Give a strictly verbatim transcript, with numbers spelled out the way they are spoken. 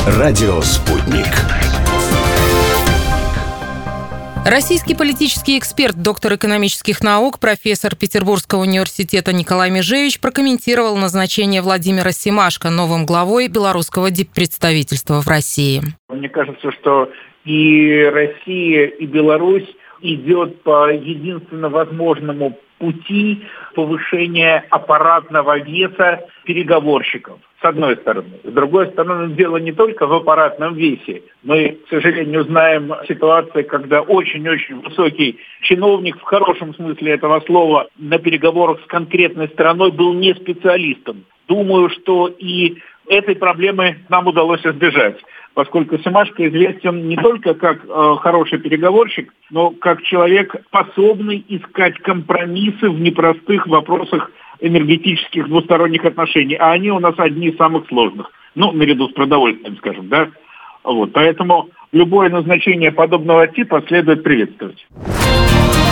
Радио «Спутник». Российский политический эксперт, доктор экономических наук, профессор Петербургского университета Николай Межевич прокомментировал назначение Владимира Семашко новым главой белорусского диппредставительства в России. Мне кажется, что и Россия, и Беларусь идет по единственно возможному пути повышения аппаратного веса переговорщиков, с одной стороны. С другой стороны, дело не только в аппаратном весе. Мы, к сожалению, знаем ситуации, когда очень-очень высокий чиновник, в хорошем смысле этого слова, на переговорах с конкретной страной был не специалистом. Думаю, что и этой проблемы нам удалось избежать, поскольку Семашко известен не только как э, хороший переговорщик, но как человек, способный искать компромиссы в непростых вопросах энергетических двусторонних отношений, а они у нас одни из самых сложных, ну, наряду с продовольствием, скажем, да. Вот, поэтому любое назначение подобного типа следует приветствовать.